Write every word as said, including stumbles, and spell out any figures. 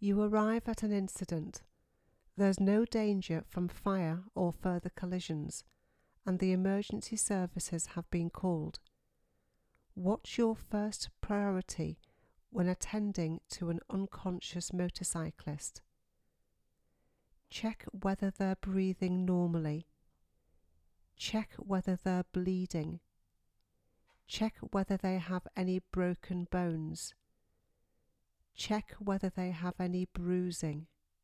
You arrive at an incident. There's no danger from fire or further collisions, and the emergency services have been called. What's your first priority when attending to an unconscious motorcyclist? Check whether they're breathing normally. Check whether they're bleeding. Check whether they have any broken bones. Check whether they have any bruising.